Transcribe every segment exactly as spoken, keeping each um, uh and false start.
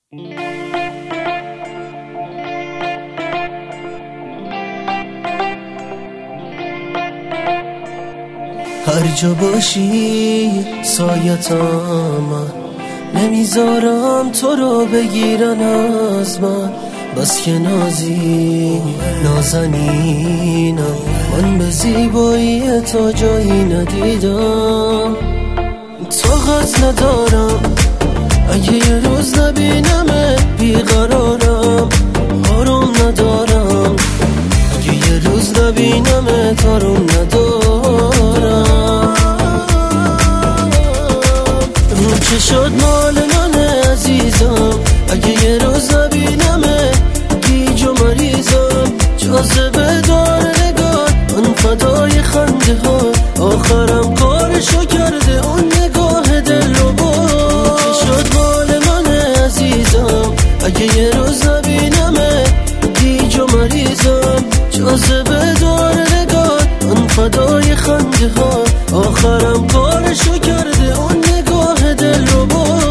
هر جا باشی سایتم، نمیذارم تو رو بگیرن از من. بس که نازی نازنینم، من به زیبایی تو جایی ندیدم. طاقت ندارم اگه یه روز نبینمت بیقرارم. آروم ندارم اگه یه روز نبینمت آروم ندارم. رو که شد مال منه عزیزم، اگه یه روز نبینمت گیج و مریضم. جاذبه دار نگاه من فدای خنده ها، آخرم کارشو کرده اون نگاه دل رو برد. که شد مال منه عزیزم، اگه یه روز نبینمت گیج و مریضم. جاذبه دار نگاه من فدای خنده ها، آخرم کارشو کرده اون نگاه دل رو برد.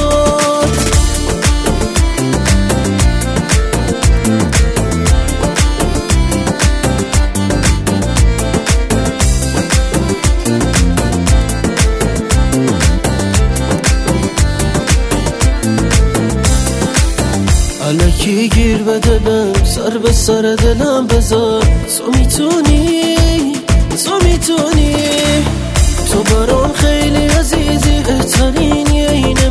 الکی گیر بده بهم، سر به سر دلم بذار. تو میتونی تو میتونی تو برام خیلی عزیزی، بهترینی این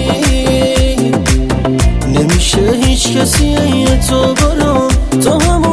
ماهی. نمیشه هیچ کسی این تو برام، تو همون